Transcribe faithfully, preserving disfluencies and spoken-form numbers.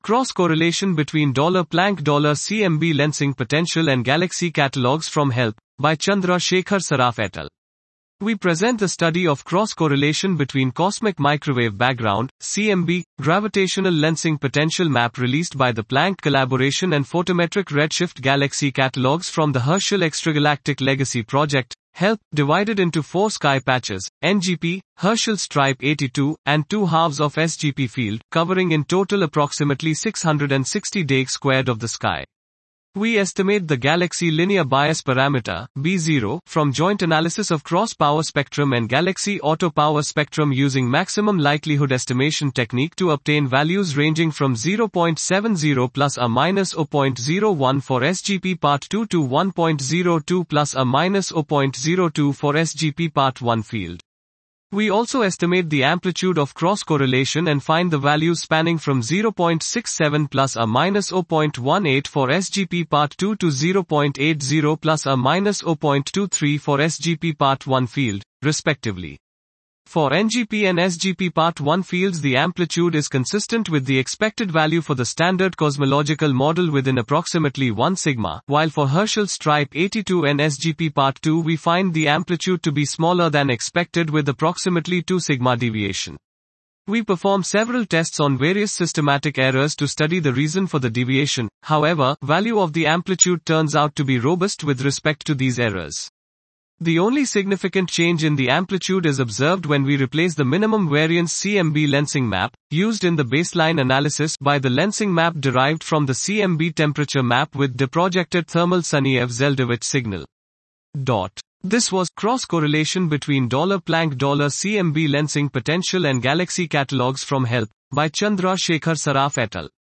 Cross-correlation between Planck C M B lensing potential and galaxy catalogs from HELP, by Chandra Shekhar Saraf et al. We present the study of cross-correlation between cosmic microwave background, C M B, gravitational lensing potential map released by the Planck collaboration and photometric redshift galaxy catalogs from the Herschel Extragalactic Legacy Project, HELP, divided into four sky patches, N G P, Herschel Stripe eighty-two, and two halves of S G P field, covering in total approximately six hundred sixty dag squared of the sky. We estimate the galaxy linear bias parameter, B zero, from joint analysis of cross-power spectrum and galaxy auto-power spectrum using maximum likelihood estimation technique to obtain values ranging from zero point seven zero plus or minus zero point zero one for S G P part two to one point zero two plus or minus zero point zero two for S G P part one field. We also estimate the amplitude of cross-correlation and find the values spanning from zero point six seven plus or minus zero point one eight for S G P part two to zero point eight zero plus or minus zero point two three for S G P part one field, respectively. For N G P and S G P part one fields, the amplitude is consistent with the expected value for the standard cosmological model within approximately one sigma, while for Herschel Stripe eighty-two and S G P part two we find the amplitude to be smaller than expected with approximately two sigma deviation. We perform several tests on various systematic errors to study the reason for the deviation. However, value of the amplitude turns out to be robust with respect to these errors. The only significant change in the amplitude is observed when we replace the minimum variance C M B lensing map, used in the baseline analysis, by the lensing map derived from the C M B temperature map with deprojected thermal Sunyaev-Zeldovich signal. Dot. This was cross-correlation between Planck C M B lensing potential and galaxy catalogs from HELP, by Chandra Shekhar Saraf et al.